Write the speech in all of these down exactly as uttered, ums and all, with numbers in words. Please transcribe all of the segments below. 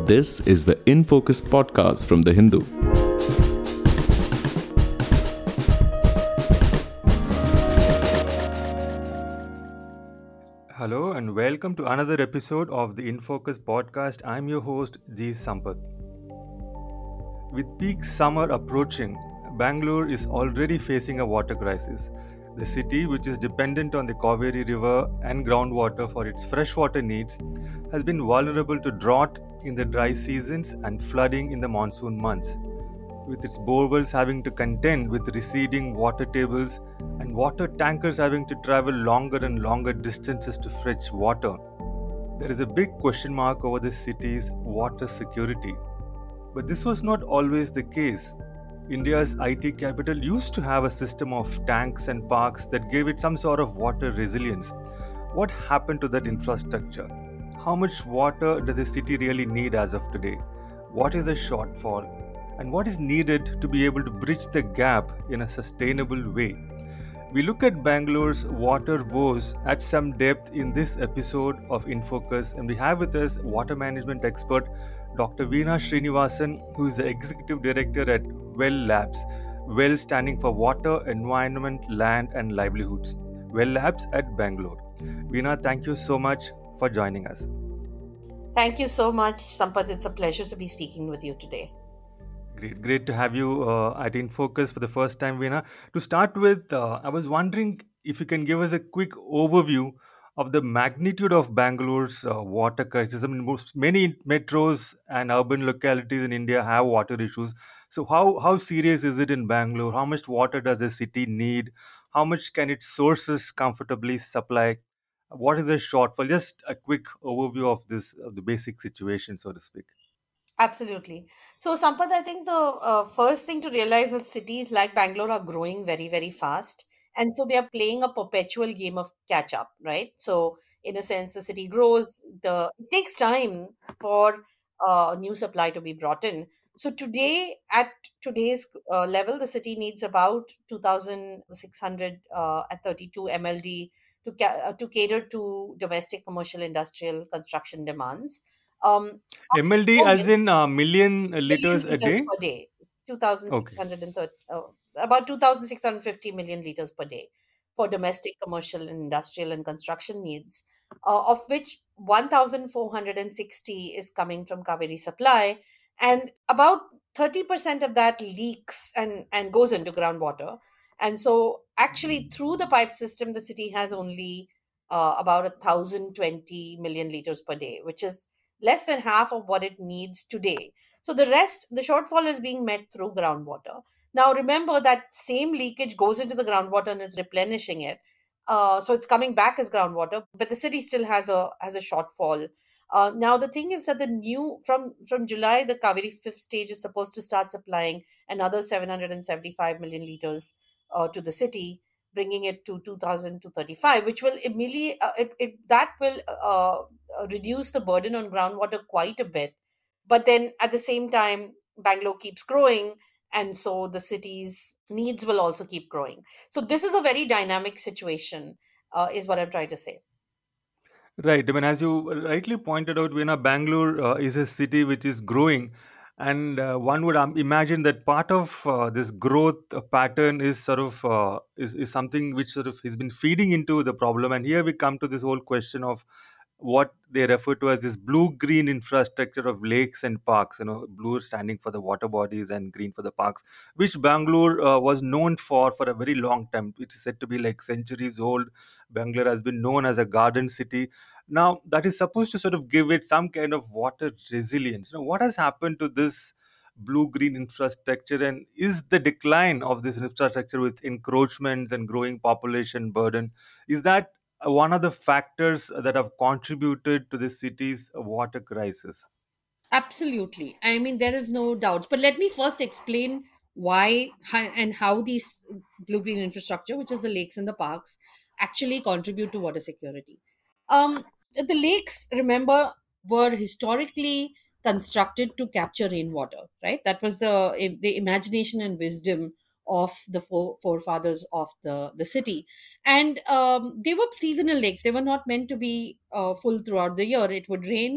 This is the In Focus podcast from The Hindu. Hello and welcome to another episode of the In Focus podcast. I'm your host G. Sampath. With peak summer approaching, Bangalore is already facing a water crisis. The city, which is dependent on the Kaveri River and groundwater for its freshwater needs, has been vulnerable to drought in the dry seasons and flooding in the monsoon months. With its borewells having to contend with receding water tables and water tankers having to travel longer and longer distances to fetch water, there is a big question mark over the city's water security. But this was not always the case. India's I T capital used to have a system of tanks and parks that gave it some sort of water resilience. What happened to that infrastructure? How much water does the city really need as of today? What is the shortfall? And what is needed to be able to bridge the gap in a sustainable way? We look at Bangalore's water woes at some depth in this episode of InFocus, and we have with us water management expert Doctor Veena Srinivasan, who is the executive director at Well Labs. Well standing for Water, Environment, Land and Livelihoods. Well Labs at Bangalore. Veena, thank you so much for joining us. Thank you so much, Sampath. It's a pleasure to be speaking with you today. Great, great to have you uh, at InFocus for the first time, Veena. To start with, uh, I was wondering if you can give us a quick overview of the magnitude of Bangalore's uh, water crisis. I mean, most, many metros and urban localities in India have water issues. So, how how serious is it in Bangalore? How much water does the city need? How much can its sources comfortably supply? What is the shortfall? Just a quick overview of this, of the basic situation, so to speak. Absolutely. So, Sampath, I think the uh, first thing to realize is cities like Bangalore are growing very, very fast. And so they are playing a perpetual game of catch up, right? So, in a sense, the city grows, the it takes time for uh, new supply to be brought in. So, today, at today's uh, level, the city needs about two thousand six hundred uh, at thirty-two M L D to, ca- uh, to cater to domestic, commercial, industrial construction demands. Um, M L D as in uh, million Million liters a liters day? per day, Okay. two thousand six hundred thirty, uh, about two thousand six hundred fifty million liters per day for domestic, commercial, and industrial and construction needs, uh, of which one thousand four hundred sixty is coming from Kaveri supply, and about thirty percent of that leaks and, and goes into groundwater. And so, actually, through the pipe system, the city has only uh, about one thousand twenty million liters per day, which is less than half of what it needs today. So the rest, the shortfall is being met through groundwater. Now remember that same leakage goes into the groundwater and is replenishing it. Uh, so it's coming back as groundwater, but the city still has a has a shortfall. Uh, now the thing is that the new from from July, the Kaveri fifth stage is supposed to start supplying another seven hundred seventy-five million liters uh, to the city, bringing it to two thousand to thirty-five, which will immediately uh, it, it that will uh, uh, reduce the burden on groundwater quite a bit. But then at the same time, Bangalore keeps growing, and so the city's needs will also keep growing. So this is a very dynamic situation, uh, is what I'm trying to say. Right. I mean, as you rightly pointed out, Veena, Bangalore uh, is a city which is growing. And uh, one would um, imagine that part of uh, this growth uh, pattern is sort of uh, is, is something which sort of has been feeding into the problem. And here we come to this whole question of what they refer to as this blue green infrastructure of lakes and parks. You know, blue standing for the water bodies and green for the parks, which Bangalore uh, was known for for a very long time. It is said to be like centuries old. Bangalore has been known as a garden city. Now that is supposed to sort of give it some kind of water resilience. You know, what has happened to this blue green infrastructure, and is the decline of this infrastructure with encroachments and growing population burden, is that uh, one of the factors that have contributed to the city's water crisis? Absolutely. I mean, there is no doubt. But let me first explain why how, and how these blue green infrastructure, which is the lakes and the parks, actually contribute to water security. Um, the lakes, remember, were historically constructed to capture rainwater, right? That was the the imagination and wisdom of the fore, forefathers of the the city, and um, they were seasonal lakes. They were not meant to be uh, full throughout the year. It would rain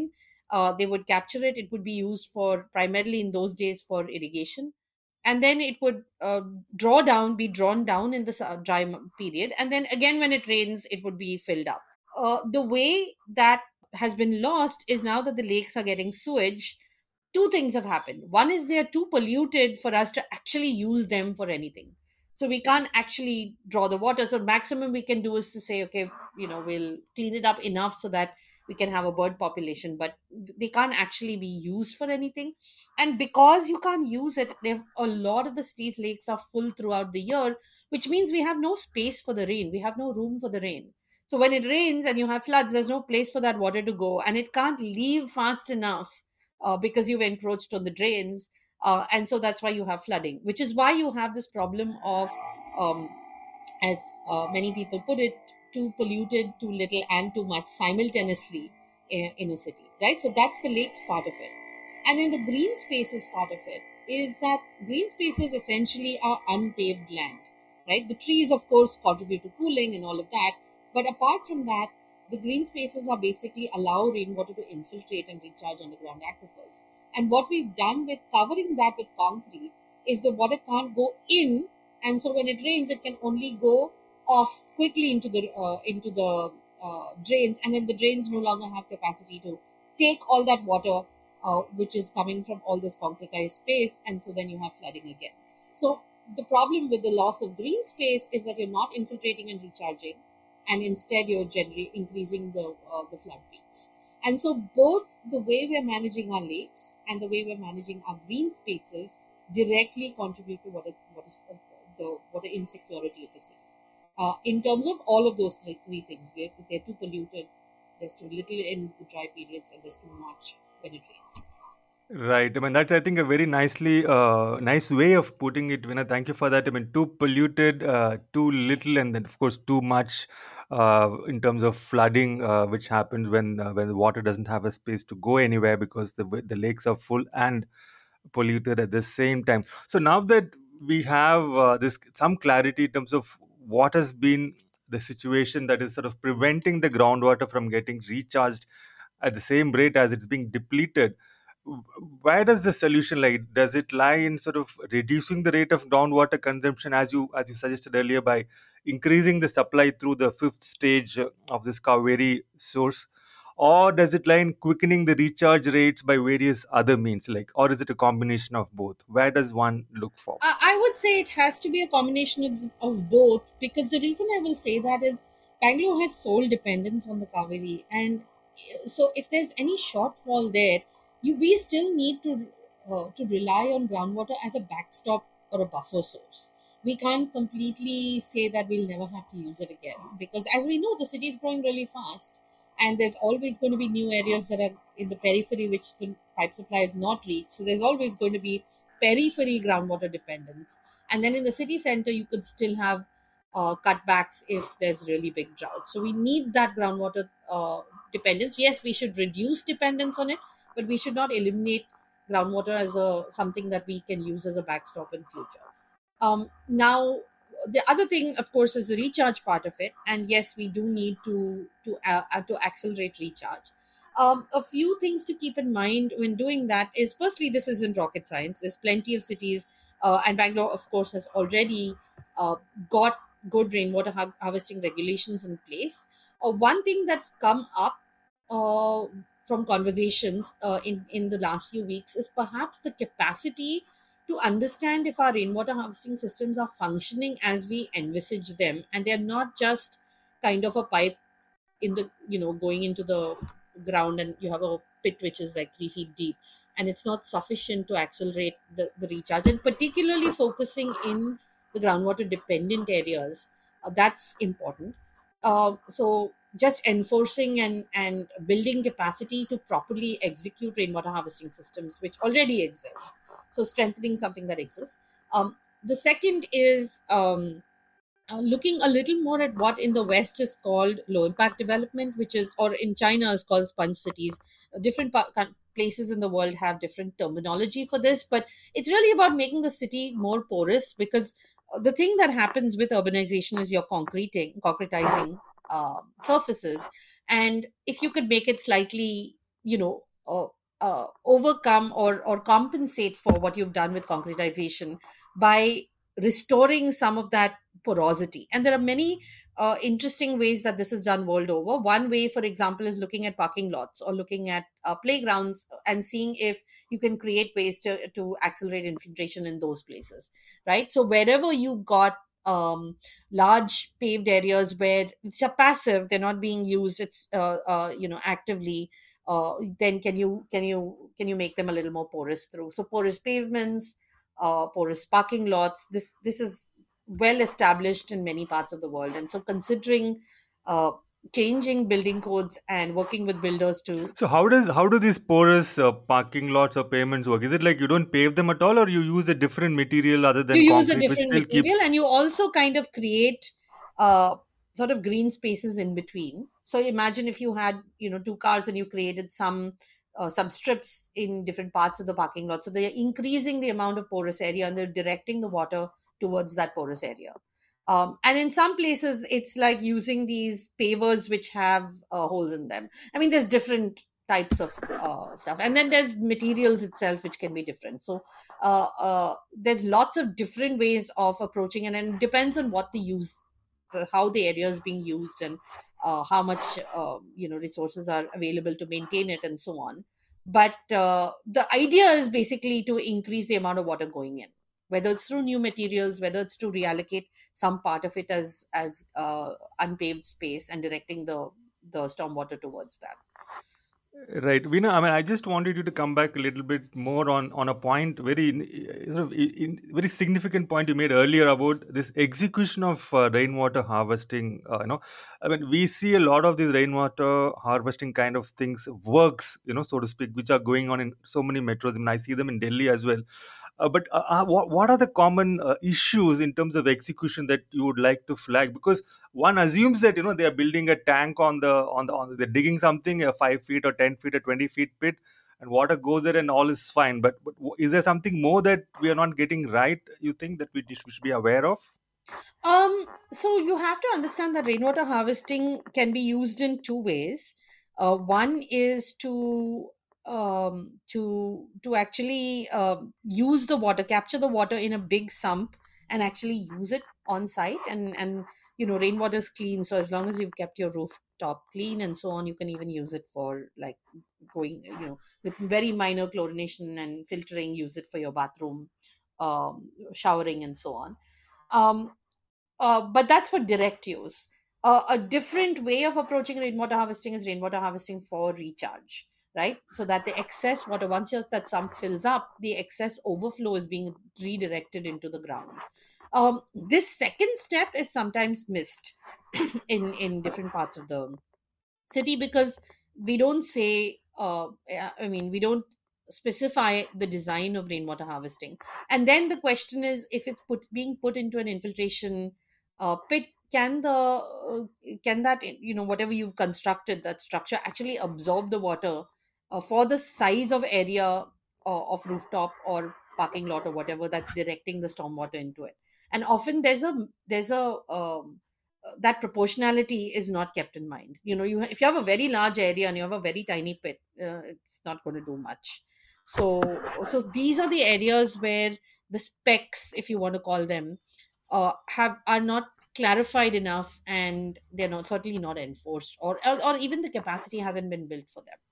Uh, they would capture it. It would be used for primarily in those days for irrigation, and then it would uh, draw down, be drawn down in the su- dry m- period, and then again when it rains, it would be filled up. Uh, the way that has been lost is now that the lakes are getting sewage. Two things have happened. One is they are too polluted for us to actually use them for anything. So we can't actually draw the water. So maximum we can do is to say, okay, you know, we'll clean it up enough so that we can have a bird population, but they can't actually be used for anything. And because you can't use it, they've, a lot of the city's lakes are full throughout the year, which means we have no space for the rain. We have no room for the rain. So when it rains and you have floods, there's no place for that water to go, and it can't leave fast enough uh, because you've encroached on the drains. Uh, and so that's why you have flooding, which is why you have this problem of, um, as uh, many people put it, too polluted, too little, and too much simultaneously in, in a city, right? So that's the lakes part of it. And then the green spaces part of it is that green spaces essentially are unpaved land, right? The trees, of course, contribute to cooling and all of that. But apart from that, the green spaces are basically allow rainwater to infiltrate and recharge underground aquifers. And what we've done with covering that with concrete is the water can't go in, and so when it rains, it can only go off quickly into the uh, into the uh, drains, and then the drains no longer have capacity to take all that water uh, which is coming from all this concretized space, and so then you have flooding again. So the problem with the loss of green space is that you're not infiltrating and recharging, and instead you're generally increasing the uh, the flood peaks. And so both the way we're managing our lakes and the way we're managing our green spaces directly contribute to what, it, what is uh, the water insecurity of the city. Uh, in terms of all of those three, three things, we're, they're too polluted, there's too little in the dry periods, and there's too much when it rains. Right. I mean, that's, I think, a very nicely, uh, nice way of putting it, Veena. Thank you for that. I mean, too polluted, uh, too little, and then, of course, too much uh, in terms of flooding, uh, which happens when uh, when the water doesn't have a space to go anywhere because the the lakes are full and polluted at the same time. So now that we have uh, this some clarity in terms of what has been the situation that is sort of preventing the groundwater from getting recharged at the same rate as it's being depleted, w- where does the solution lie? Does it lie in sort of reducing the rate of groundwater consumption, as you as you suggested earlier, by increasing the supply through the fifth stage uh, of this Kaveri source? Or does it lie in quickening the recharge rates by various other means, like, or is it a combination of both? Where does one look for? I I would say it has to be a combination of, of both, because the reason I will say that is Bangalore has sole dependence on the Kaveri, and uh, so if there's any shortfall there, you we still need to uh, to rely on groundwater as a backstop or a buffer source. We can't completely say that we'll never have to use it again, because as we know, the city is growing really fast, and there's always going to be new areas that are in the periphery which the pipe supply is not reached. So there's always going to be periphery groundwater dependence. And then in the city center, you could still have uh, cutbacks if there's really big drought. So we need that groundwater uh, dependence. Yes, we should reduce dependence on it, but we should not eliminate groundwater as a something that we can use as a backstop in future. Um, now, the other thing, of course, is the recharge part of it, and yes, we do need to to uh, uh, to accelerate recharge. Um, a few things to keep in mind when doing that is, firstly, this isn't rocket science. There's plenty of cities, uh, and Bangalore, of course, has already uh, got good rainwater har- harvesting regulations in place. Uh, one thing that's come up uh, from conversations uh, in in the last few weeks is perhaps the capacity to understand if our rainwater harvesting systems are functioning as we envisage them, and they're not just kind of a pipe in the, you know, going into the ground, and you have a pit which is like three feet deep, and it's not sufficient to accelerate the, the recharge, and particularly focusing in the groundwater dependent areas. Uh, that's important. Uh, so just enforcing and and building capacity to properly execute rainwater harvesting systems which already exist, so strengthening something that exists. Um, the second is um, uh, looking a little more at what in the West is called low impact development, which is, or in China is called sponge cities. Uh, Different pa- coun- places in the world have different terminology for this, but it's really about making the city more porous, because uh, the thing that happens with urbanization is you're concreting, concretizing uh, surfaces. And if you could make it slightly, you know, uh, uh, overcome or or compensate for what you've done with concretization by restoring some of that porosity. And there are many uh, interesting ways that this is done world over. One way, for example, is looking at parking lots or looking at uh, playgrounds and seeing if you can create ways to, to accelerate infiltration in those places, right? So wherever you've got um, large paved areas where it's a passive, they're not being used, it's uh, uh, you know actively, uh, then can you can you can you make them a little more porous through? So porous pavements, uh, porous parking lots. This this is well established in many parts of the world, and so considering uh, changing building codes and working with builders to So how does how do these porous uh, parking lots or pavements work? Is it like you don't pave them at all, or you use a different material other you than use a concrete, which different still material, keeps? and you also kind of create uh, sort of green spaces in between. So imagine if you had, you know, two cars and you created some uh, some strips in different parts of the parking lot, so they're increasing the amount of porous area and they're directing the water towards that porous area. Um, and in some places it's like using these pavers which have uh, holes in them. I mean, there's different types of uh, stuff, and then there's materials itself which can be different. So uh, uh, there's lots of different ways of approaching it, and it depends on what the use, the, how the area is being used, and uh, how much uh, you know resources are available to maintain it, and so on. But uh, the idea is basically to increase the amount of water going in, whether it's through new materials, whether it's to reallocate some part of it as as uh, unpaved space and directing the the stormwater towards that. Right, Veena. I mean, I just wanted you to come back a little bit more on on a point, very in, sort of in, in- very significant point you made earlier about this execution of uh, rainwater harvesting. Uh, you know, I mean, we see a lot of these rainwater harvesting kind of things works, you know, so to speak, which are going on in so many metros, and I see them in Delhi as well. Uh, but uh, uh, what, what are the common uh, issues in terms of execution that you would like to flag? Because one assumes that you know they are building a tank on the on the on they're digging something a five feet or ten feet or twenty feet pit, and water goes there and all is fine. But, but w- is there something more that we are not getting right? You think that we should be aware of? Um, so you have to understand that rainwater harvesting can be used in two ways. Uh, one is to um, to to actually um use the water, capture the water in a big sump, and actually use it on site. And and you know, rainwater is clean, so as long as you've kept your rooftop clean and so on, you can even use it for like going, you know, with very minor chlorination and filtering, use it for your bathroom, um, showering, and so on. Um, uh, but that's for direct use. Uh, a different way of approaching rainwater harvesting is rainwater harvesting for recharge, right? So that the excess water, once your, that sump fills up, the excess overflow is being redirected into the ground. Um, this second step is sometimes missed in in different parts of the city because we don't say uh, I mean, we don't specify the design of rainwater harvesting. And then the question is, if it's put being put into an infiltration uh, pit, can the uh, can that, you know, whatever you've constructed, that structure actually absorb the water uh, for the size of area uh, of rooftop or parking lot or whatever that's directing the stormwater into it. And often there's a there's a um, uh, that proportionality is not kept in mind. You know, you if you have a very large area and you have a very tiny pit, uh, it's not going to do much. So so these are the areas where the specs, if you want to call them, uh, have are not clarified enough, and they're not certainly not enforced, or, or or even the capacity hasn't been built for them.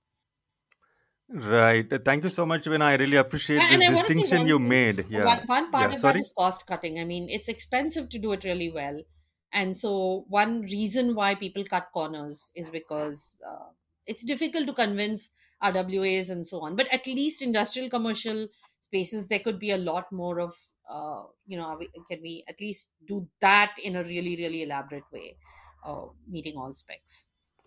Right. Uh, thank you so much, when I really appreciate And this and I want to say distinction one you thing. made. One, Yeah. one part Yeah, of that sorry. is cost cutting. I mean, it's expensive to do it really well. And so, one reason why people cut corners is because uh, it's difficult to convince R W As and so on. But at least industrial commercial spaces, there could be a lot more of, uh, you know, are we, can we at least do that in a really, really elaborate way, uh, meeting all specs?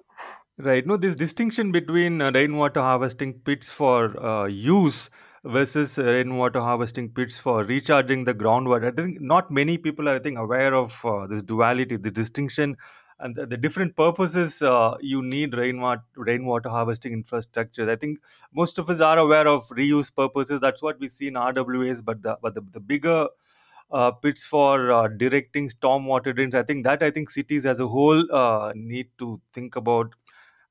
Right. No, this distinction between uh, rainwater harvesting pits for uh, use versus uh, rainwater harvesting pits for recharging the groundwater. I think not many people are, I think, aware of uh, this duality, the distinction, and the, the different purposes uh, you need rainwater rainwater harvesting infrastructure. I think most of us are aware of reuse purposes. That's what we see in R W As, but the but the, the bigger uh, pits for uh, directing storm water drains. I think that I think cities as a whole uh, need to think about.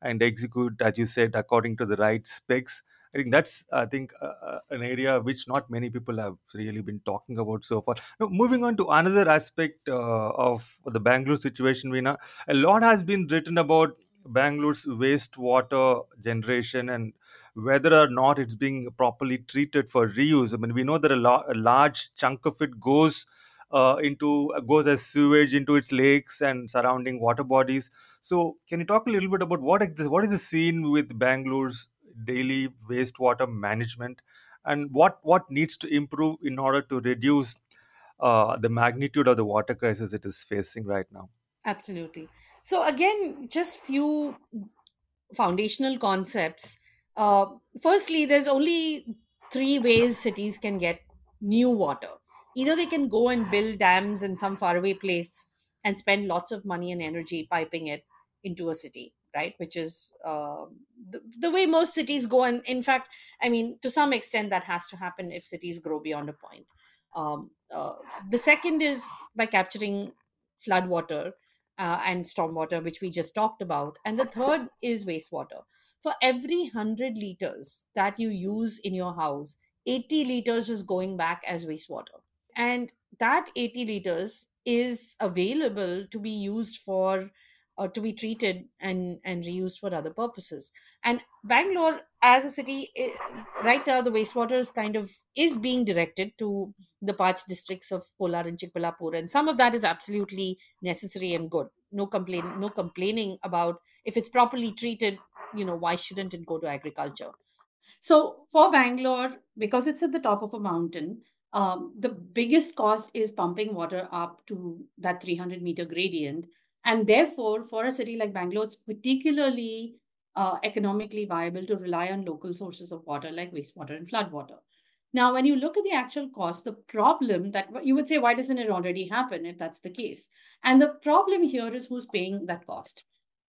and execute, as you said, according to the right specs. I think that's, I think, uh, uh, an area which not many people have really been talking about so far. Now, moving on to another aspect uh, of the Bangalore situation, Veena, a lot has been written about Bangalore's wastewater generation and whether or not it's being properly treated for reuse. I mean, we know that a, lo- a large chunk of it goes uh, into goes as sewage into its lakes and surrounding water bodies. So, can you talk a little bit about what ex- what is the scene with Bangalore's daily wastewater management, and what what needs to improve in order to reduce uh, the magnitude of the water crisis it is facing right now? Absolutely. So again, just few foundational concepts. Uh, Firstly, there's only three ways cities can get new water. Either they can go and build dams in some faraway place and spend lots of money and energy piping it into a city, right? Which is uh, the, the way most cities go. And in fact, I mean, to some extent, that has to happen if cities grow beyond a point. Um, uh, the second is by capturing flood water uh, and stormwater, which we just talked about. And the third is wastewater. For every one hundred liters that you use in your house, eighty liters is going back as wastewater. And that eighty liters is available to be used for or to be treated and and reused for other purposes. And Bangalore as a city, i- right now the wastewater is kind of is being directed to the parched districts of Kolar and Chikballapur, and some of that is absolutely necessary and good. No complain no complaining about if it's properly treated. You know, why shouldn't it go to agriculture? So for Bangalore, because it's at the top of a mountain, um, the biggest cost is pumping water up to that three hundred meter gradient. And therefore, for a city like Bangalore, it's particularly uh, economically viable to rely on local sources of water like wastewater and floodwater. Now, when you look at the actual cost, the problem that you would say, why doesn't it already happen if that's the case? And the problem here is who's paying that cost.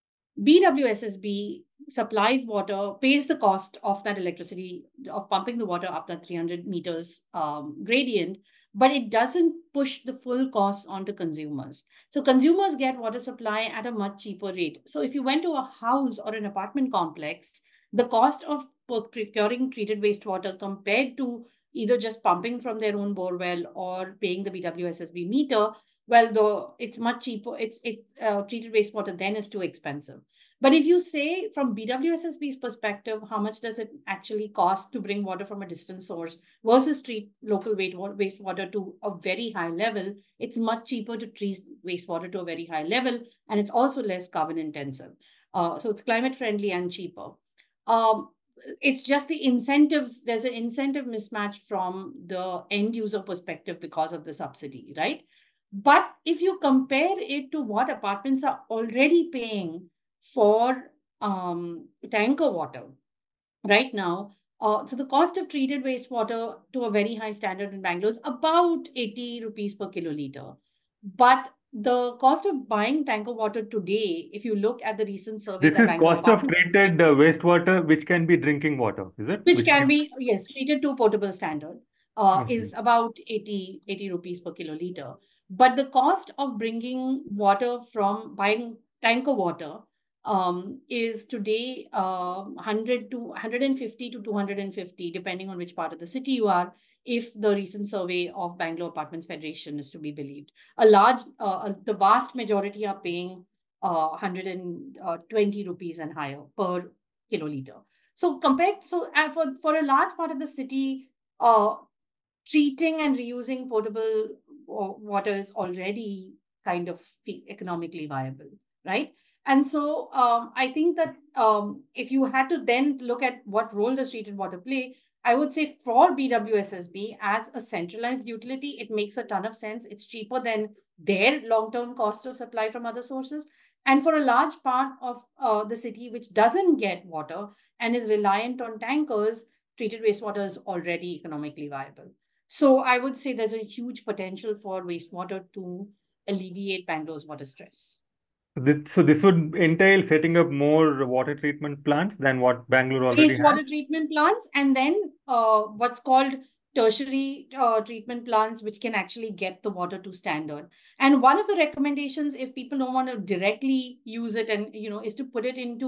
B W S S B supplies water, pays the cost of that electricity, of pumping the water up that three hundred meters um, gradient, but it doesn't push the full cost onto consumers. So consumers get water supply at a much cheaper rate. So if you went to a house or an apartment complex, the cost of procuring treated wastewater compared to either just pumping from their own borewell or paying the B W S S B meter, well, the it's much cheaper. It's it uh, treated wastewater then is too expensive. But if you say from B W S S B's perspective, how much does it actually cost to bring water from a distant source versus treat local wastewater to a very high level, it's much cheaper to treat wastewater to a very high level, and it's also less carbon intensive. Uh, so it's climate friendly and cheaper. Um, it's just the incentives. There's an incentive mismatch from the end user perspective because of the subsidy, right? But if you compare it to what apartments are already paying for um, tanker water right now, uh, so the cost of treated wastewater to a very high standard in Bangalore is about eighty rupees per kiloliter. But the cost of buying tanker water today, if you look at the recent survey This that is Bangalore cost of Apartment, treated uh, wastewater, which can be drinking water, is it? which Which can can. be, yes, treated to potable standard, uh, Okay. is about eighty eighty rupees per kiloliter. But the cost of bringing water from buying tanker water um, is today uh, one hundred to one hundred fifty to two hundred fifty, depending on which part of the city you are, if the recent survey of Bangalore Apartments Federation is to be believed. A large, uh, the vast majority are paying uh, one hundred twenty rupees and higher per kiloliter. So compared, so uh, for for a large part of the city, uh, treating and reusing potable wa- water is already kind of fe- economically viable, right? And so um, I think that um, if you had to then look at what role does treated water play, I would say for B W S S B as a centralized utility, it makes a ton of sense. It's cheaper than their long-term cost of supply from other sources. And for a large part of uh, the city which doesn't get water and is reliant on tankers, treated wastewater is already economically viable. So I would say there's a huge potential for wastewater to alleviate Bangalore's water stress. So this, so this would entail setting up more water treatment plants than what Bangalore already has. Wastewater treatment plants, and then uh, what's called tertiary uh, treatment plants, which can actually get the water to standard. And one of the recommendations, if people don't want to directly use it, and you know, is to put it into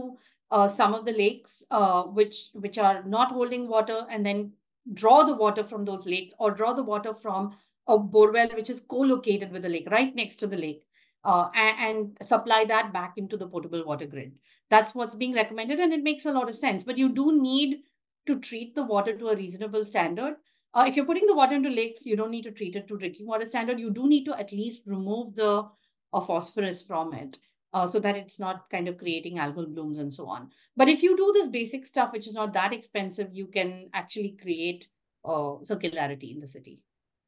uh, some of the lakes uh, which which are not holding water, and then draw the water from those lakes, or draw the water from a borewell which is co-located with the lake, right next to the lake, uh, and, and supply that back into the potable water grid. That's what's being recommended, and it makes a lot of sense. But you do need to treat the water to a reasonable standard. Uh, if you're putting the water into lakes, you don't need to treat it to drinking water standard. You do need to at least remove the uh, phosphorus from it, uh, so that it's not kind of creating algal blooms and so on. But if you do this basic stuff, which is not that expensive, you can actually create uh, circularity in the city.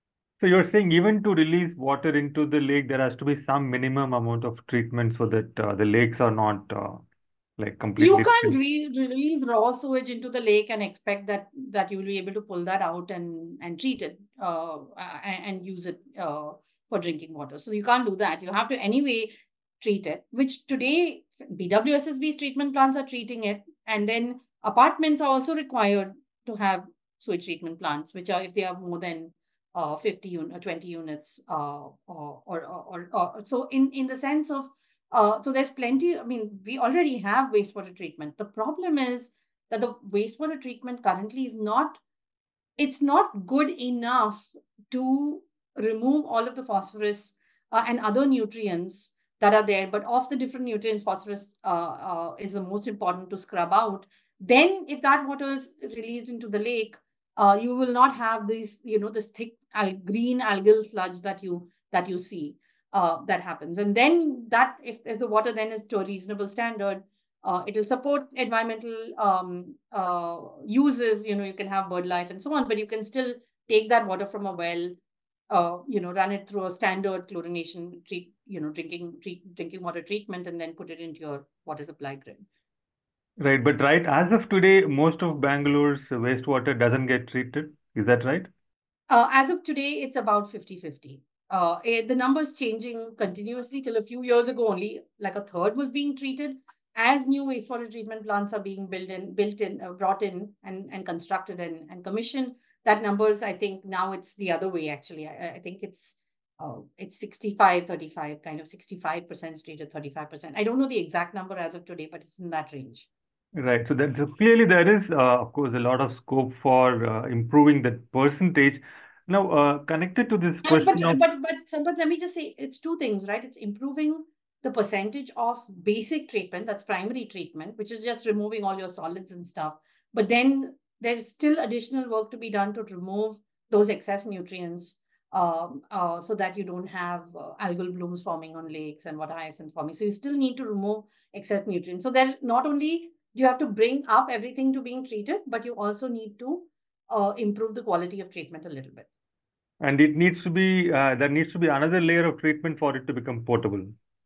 So you're saying even to release water into the lake, there has to be some minimum amount of treatment so that uh, the lakes are not uh, like You completely can't filled. re- release raw sewage into the lake and expect that that you will be able to pull that out and and treat it uh, and, and use it uh, for drinking water. So you can't do that. You have to anyway treat it, which today B W S S B's treatment plants are treating it, and then apartments are also required to have sewage treatment plants, which are if they have more than uh, fifty un- or twenty units, uh, or, or, or, or so in in the sense of uh, so there's plenty. I mean, we already have wastewater treatment. The problem is that the wastewater treatment currently is not, it's not good enough to remove all of the phosphorus uh, and other nutrients that are there. But of the different nutrients, phosphorus uh, uh, is the most important to scrub out. Then, if that water is released into the lake, uh, you will not have these, you know, this thick al- green algal sludge that you that you see uh, that happens. And then that, if, if the water then is to a reasonable standard, uh, it will support environmental um, uh, uses. You know, you can have bird life and so on, but you can still take that water from a well, uh, you know, run it through a standard chlorination treat, you know, drinking treat, drinking water treatment, and then put it into your water supply grid. Right, but right, as of today, most of Bangalore's wastewater doesn't get treated. Is that right? Uh, as of today, it's about fifty fifty. Uh, eh, the numbers changing continuously. Till a few years ago, only like a third was being treated. As new wastewater treatment plants are being built in, built in, uh, brought in, and, and constructed and, and commissioned, that numbers, I think now it's the other way. Actually, I, I think it's uh, it's sixty-five thirty-five, kind of sixty-five percent treated, thirty-five percent. I don't know the exact number as of today, but it's in that range. Right. So that so clearly there is, uh, of course, a lot of scope for uh, improving that percentage. Now, uh, connected to this Uh, But question of but but Sampath, let me just say it's two things, right? It's improving the percentage of basic treatment, that's primary treatment, which is just removing all your solids and stuff. But then there's still additional work to be done to remove those excess nutrients, um, uh, so that you don't have uh, algal blooms forming on lakes and water hyacinth forming. So you still need to remove excess nutrients. So there, not only you have to bring up everything to being treated, but you also need to uh, improve the quality of treatment a little bit. and it needs to be uh, there needs to be another layer of treatment for it to become potable.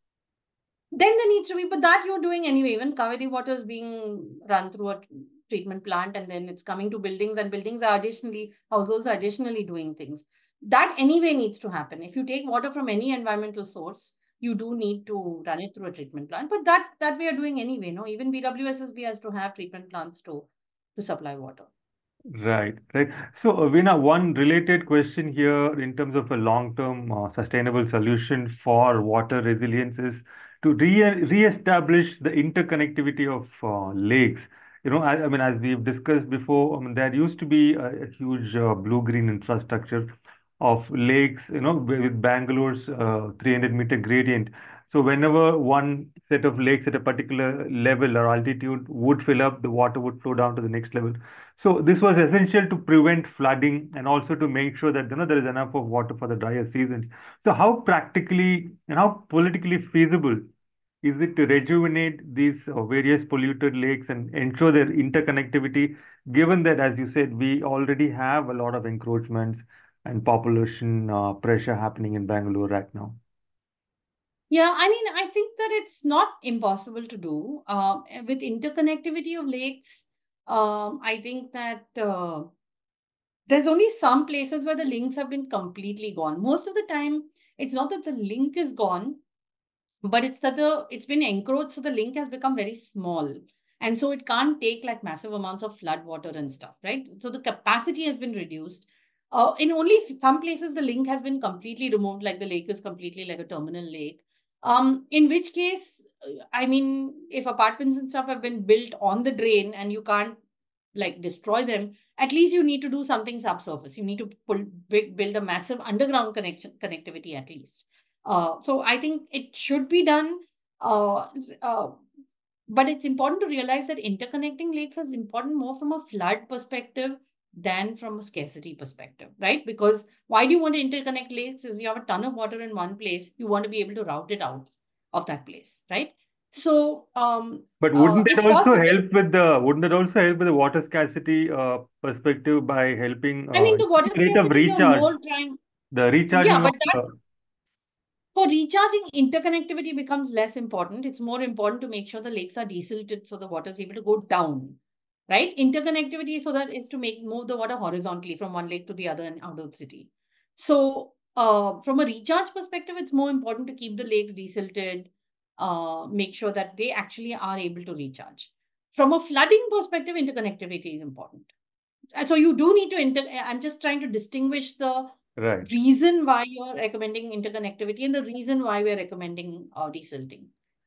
Then there needs to be, but that you're doing anyway. Even Kaveri water is being run through a treatment plant, and then it's coming to buildings, and buildings are additionally, households are additionally doing things. That anyway needs to happen. If you take water from any environmental source, you do need to run it through a treatment plant. But that that we are doing anyway. No, even B W S S B has to have treatment plants to to supply water. Right, right. So, uh, Veena, one related question here in terms of a long-term uh, sustainable solution for water resilience is to re re-establish the interconnectivity of uh, lakes. You know, I, I mean, as we've discussed before, I mean, there used to be a, a huge uh, blue-green infrastructure of lakes, you know, with with Bangalore's uh, three hundred meter gradient. So whenever one set of lakes at a particular level or altitude would fill up, the water would flow down to the next level. So this was essential to prevent flooding and also to make sure that you know there is enough of water for the drier seasons. So how practically and how politically feasible is it to rejuvenate these uh, various polluted lakes and ensure their interconnectivity, given that, as you said, we already have a lot of encroachments and population uh, pressure happening in Bangalore right now? Yeah, I mean, I think that it's not impossible to do. Um, with interconnectivity of lakes, um, I think that uh, there's only some places where the links have been completely gone. Most of the time, it's not that the link is gone, but it's that the it's been encroached, so the link has become very small, and so it can't take like massive amounts of flood water and stuff, right? So the capacity has been reduced. Uh, in only some places, the link has been completely removed, like the lake is completely like a terminal lake. Um, in which case, uh, I mean, if apartments and stuff have been built on the drain and you can't like destroy them, at least you need to do something subsurface. You need to pull, big, build a massive underground connection connectivity at least. Uh, so I think it should be done. Uh, uh, but it's important to realize that interconnecting lakes is important more from a flood perspective than from a scarcity perspective, right? Because why do you want to interconnect lakes? Is you have a ton of water in one place, you want to be able to route it out of that place, right? So um, But uh, wouldn't it it's also possible. help with the wouldn't it also help with the water scarcity uh, perspective by helping I uh, mean, the water rate of scarcity, you're recharge, more trying. the Yeah, recharging of but that the for recharging, interconnectivity becomes less important. It's more important to make sure the lakes are desilted so the water is able to go down, right? Interconnectivity so that is to make move the water horizontally from one lake to the other and out of the city. So, uh, from a recharge perspective, it's more important to keep the lakes desilted, uh, make sure that they actually are able to recharge. From a flooding perspective, interconnectivity is important. And so you do need to inter. I'm just trying to distinguish the right, reason why you're recommending interconnectivity and the reason why we're recommending uh, desilting.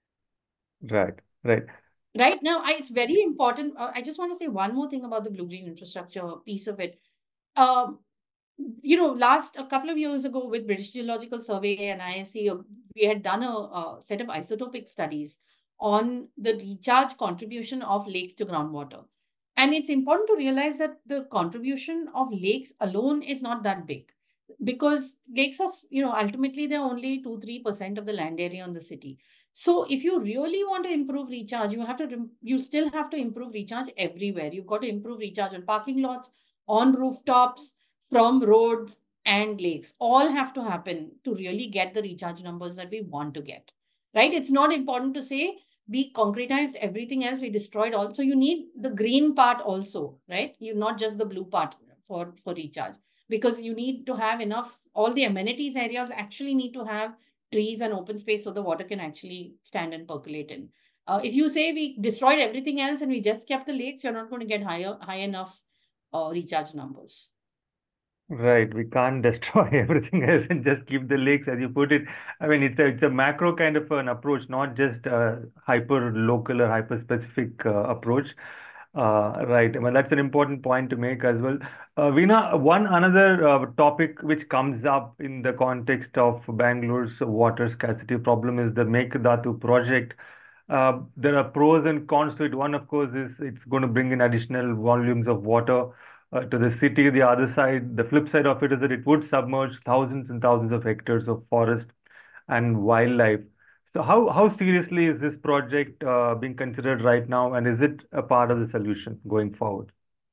right, right, Right now, I, it's very important. Uh, I just want to say one more thing about the blue green infrastructure piece of it. Um, you know, last a couple of years ago with British Geological Survey and I S C, uh, we had done a, a set of isotopic studies on the recharge contribution of lakes to groundwater. And it's important to realize that the contribution of lakes alone is not that big because lakes are, you know, ultimately they're only two, three percent of the land area on the city. So if you really want to improve recharge, you have to, you still have to improve recharge everywhere. You've got to improve recharge on parking lots, on rooftops, from roads and lakes. All have to happen to really get the recharge numbers that we want to get, right? It's not important to say we concretized everything else, we destroyed all. So you need the green part also, right? You not just the blue part for, for recharge, because you need to have enough, all the amenities areas actually need to have trees and open space so the water can actually stand and percolate in. Uh, if you say we destroyed everything else and we just kept the lakes, you're not going to get higher, high enough uh, recharge numbers. right. We can't destroy everything else and just keep the lakes, as you put it. I mean, it's a it's a macro kind of an approach, not just a hyper local or hyper specific uh, approach. Uh, right. Well, that's an important point to make as well. Uh, Veena, one another uh, topic which comes up in the context of Bangalore's water scarcity problem is the Mekadatu project. Uh, there are pros and cons to it. One, of course, is it's going to bring in additional volumes of water uh, to the city. The other side, the flip side of it is that it would submerge thousands and thousands of hectares of forest and wildlife. So how, how seriously is this project uh, being considered right now, and is it a part of the solution going forward?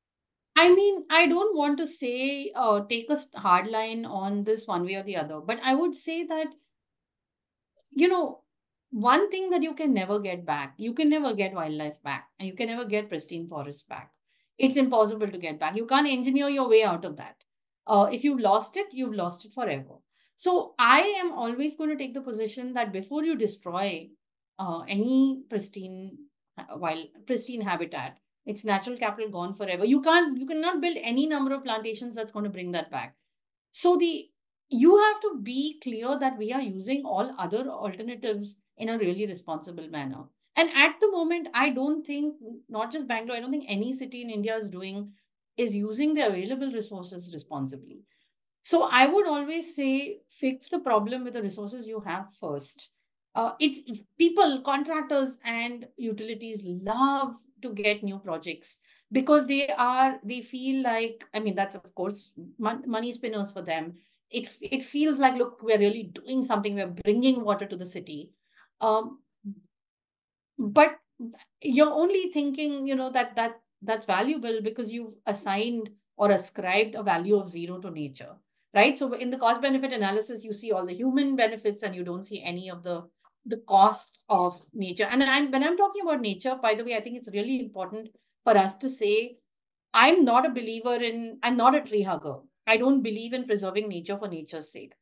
I mean, I don't want to say uh, take a hard line on this one way or the other, but I would say that, you know, one thing that you can never get back, you can never get wildlife back, and you can never get pristine forests back. It's impossible to get back. You can't engineer your way out of that. Uh, if you've lost it, you've lost it forever. So I am always going to take the position that before you destroy uh, any pristine uh, wild pristine habitat, it's natural capital gone forever. You can't, you cannot build any number of plantations that's going to bring that back. So the you have to be clear that we are using all other alternatives in a really responsible manner. And at the moment, I don't think, not just Bangalore, I don't think any city in India is doing, is using the available resources responsibly. So I would always say fix the problem with the resources you have first. Uh, it's people, contractors, and utilities love to get new projects because they are they feel like, I mean, that's of course mon- money spinners for them. It it feels like, look, we're really doing something. We're bringing water to the city. Um, but you're only thinking, you know, that that that's valuable because you've assigned or ascribed a value of zero to nature, right? So in the cost benefit analysis, you see all the human benefits and you don't see any of the the costs of nature. And I'm, when I'm talking about nature, by the way, I think it's really important for us to say, I'm not a believer in, I'm not a tree hugger. I don't believe in preserving nature for nature's sake.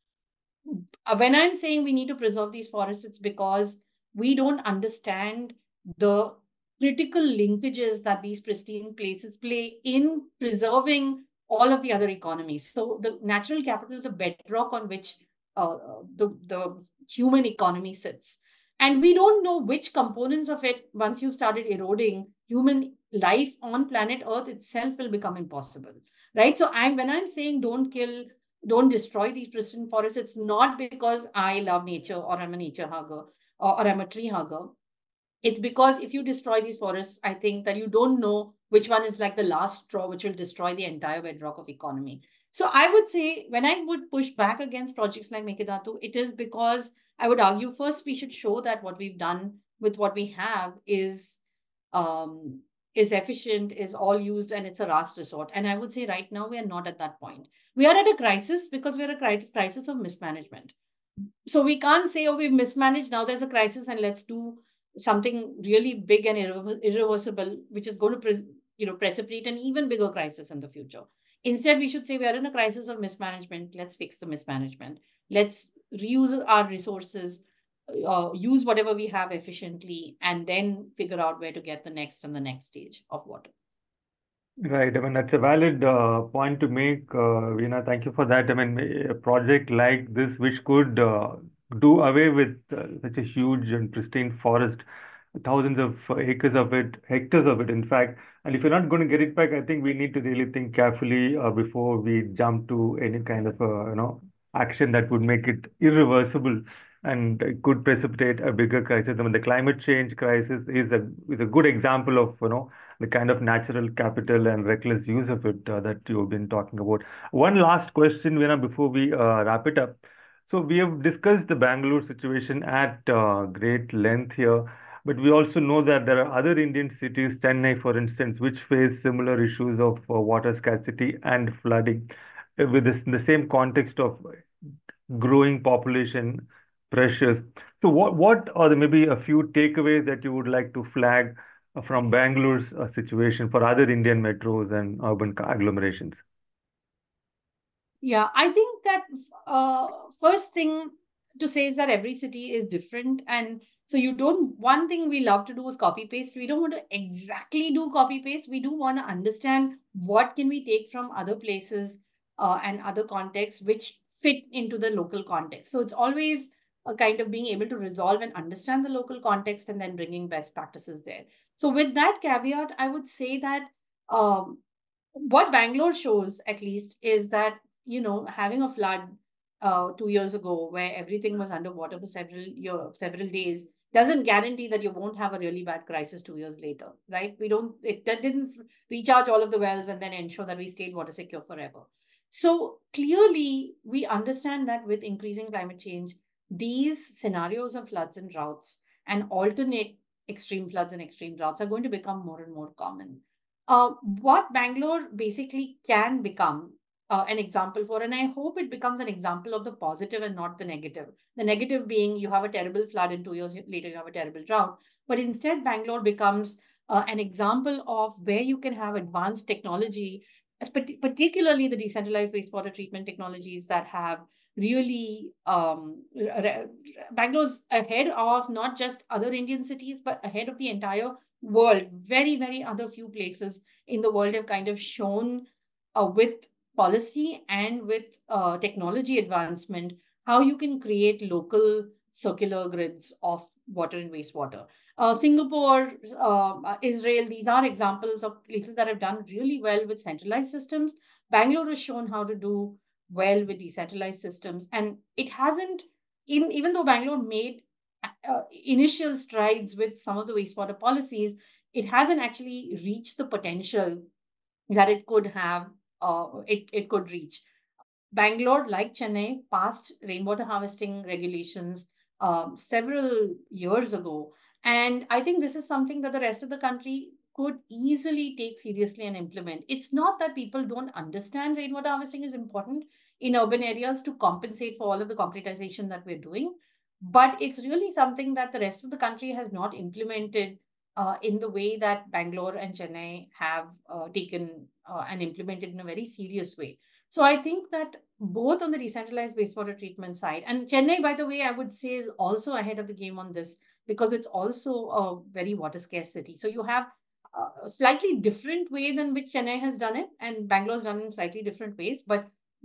Uh, when I'm saying we need to preserve these forests, it's because we don't understand the critical linkages that these pristine places play in preserving all of the other economies. So the natural capital is a bedrock on which uh, the, the human economy sits. And we don't know which components of it, once you started eroding, human life on planet Earth itself will become impossible. Right. So I'm when I'm saying don't kill, don't destroy these pristine forests, it's not because I love nature or I'm a nature hugger or, or I'm a tree hugger. It's because if you destroy these forests, I think that you don't know which one is like the last straw which will destroy the entire bedrock of economy. So I would say when I would push back against projects like Mekedatu, it is because I would argue first we should show that what we've done with what we have is um, is efficient, is all used, and it's a last resort. And I would say right now we are not at that point. We are at a crisis because we're at a crisis of mismanagement. So we can't say, oh, we've mismanaged, now there's a crisis and let's do something really big and irre- irreversible, which is going to pre- you know precipitate an even bigger crisis in the future. Instead, we should say we are in a crisis of mismanagement. Let's fix the mismanagement. Let's reuse our resources, uh, use whatever we have efficiently, and then figure out where to get the next and the next stage of water. Right. I mean, that's a valid uh, point to make, uh, Veena. Thank you for that. I mean, a project like this, which could uh, do away with uh, such a huge and pristine forest, thousands of uh, acres of it, hectares of it, in fact. And if you're not going to get it back, I think we need to really think carefully uh, before we jump to any kind of, uh, you know, action that would make it irreversible and it could precipitate a bigger crisis. I mean, the climate change crisis is a is a good example of, you know, the kind of natural capital and reckless use of it uh, that you've been talking about. One last question, Veena, before we uh, wrap it up. So we have discussed the Bangalore situation at uh, great length here, but we also know that there are other Indian cities, Chennai, for instance, which face similar issues of uh, water scarcity and flooding, uh, with this, the same context of growing population pressures. So what what are the maybe a few takeaways that you would like to flag uh, from Bangalore's uh, situation for other Indian metros and urban agglomerations? Yeah, I think that uh, first thing to say is that every city is different. And so you don't, one thing we love to do is copy paste. We don't want to exactly do copy paste. We do want to understand what can we take from other places uh, and other contexts which fit into the local context. So it's always a kind of being able to resolve and understand the local context and then bringing best practices there. So with that caveat, I would say that um, what Bangalore shows at least is that you know, having a flood uh, two years ago where everything was underwater for several years, several days, doesn't guarantee that you won't have a really bad crisis two years later, right? We don't, it that didn't recharge all of the wells and then ensure that we stayed water secure forever. So clearly, we understand that with increasing climate change, these scenarios of floods and droughts and alternate extreme floods and extreme droughts are going to become more and more common. Uh, what Bangalore basically can become uh, an example for, and I hope it becomes an example of the positive and not the negative. The negative being you have a terrible flood and two years later you have a terrible drought. But instead, Bangalore becomes uh, an example of where you can have advanced technology, particularly the decentralized wastewater treatment technologies that have really um, Bangalore's ahead of not just other Indian cities, but ahead of the entire world. Very, very other few places in the world have kind of shown uh, with policy and with uh, technology advancement how you can create local circular grids of water and wastewater. Uh, Singapore, uh, Israel, these are examples of places that have done really well with centralized systems. Bangalore has shown how to do well with decentralized systems. And it hasn't, in, even though Bangalore made uh, initial strides with some of the wastewater policies, it hasn't actually reached the potential that it could have, uh, it, it could reach. Bangalore, like Chennai, passed rainwater harvesting regulations um, several years ago. And I think this is something that the rest of the country could easily take seriously and implement. It's not that people don't understand rainwater harvesting is important in urban areas to compensate for all of the concretization that we're doing, but it's really something that the rest of the country has not implemented uh, in the way that Bangalore and Chennai have uh, taken uh, and implemented in a very serious way. So I think that both on the decentralized wastewater treatment side, and Chennai, by the way, I would say is also ahead of the game on this because it's also a very water scarce city. So you have a slightly different way than which Chennai has done it, and Bangalore's done it in slightly different ways. But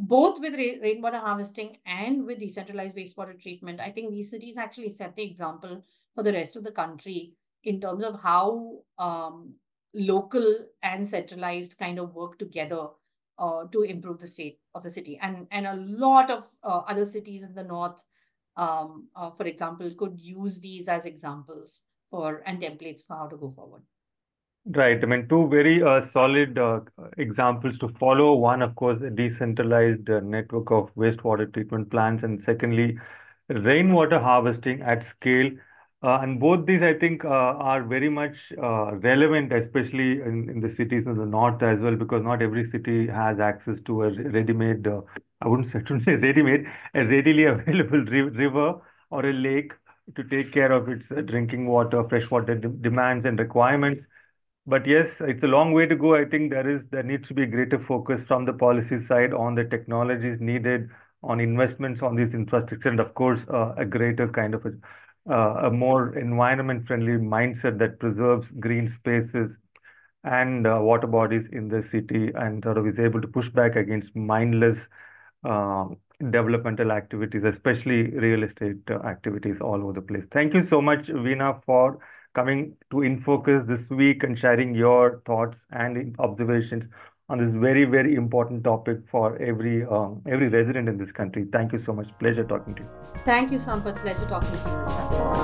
both with ra- rainwater harvesting and with decentralized wastewater treatment, I think these cities actually set the example for the rest of the country in terms of how um, local and centralized kind of work together uh, to improve the state of the city. And, and a lot of uh, other cities in the north, um, uh, for example, could use these as examples for and templates for how to go forward. Right. I mean, two very uh, solid uh, examples to follow. One, of course, a decentralized uh, network of wastewater treatment plants, and secondly, rainwater harvesting at scale. Uh, and both these, I think, uh, are very much uh, relevant, especially in, in the cities in the north as well, because not every city has access to a ready-made, uh, I wouldn't say, I shouldn't say ready-made, a readily available ri river or a lake to take care of its uh, drinking water, freshwater de demands and requirements. But yes, it's a long way to go. I think there is there needs to be greater focus from the policy side on the technologies needed, on investments on this infrastructure, and of course, uh, a greater kind of a, uh, a more environment-friendly mindset that preserves green spaces and uh, water bodies in the city, and sort of is able to push back against mindless uh, developmental activities, especially real estate uh, activities all over the place. Thank you so much, Veena, for coming to InFocus this week and sharing your thoughts and observations on this very, very important topic for every um, every resident in this country. Thank you so much. Pleasure talking to you. Thank you, Sampath. Pleasure talking to you as well.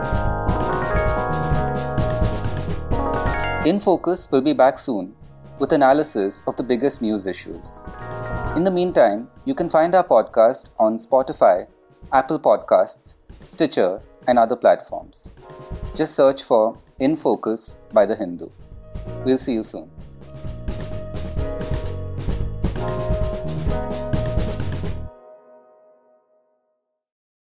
InFocus will be back soon with analysis of the biggest news issues. In the meantime, you can find our podcast on Spotify, Apple Podcasts, Stitcher, and other platforms. Just search for InFocus by The Hindu. We'll see you soon.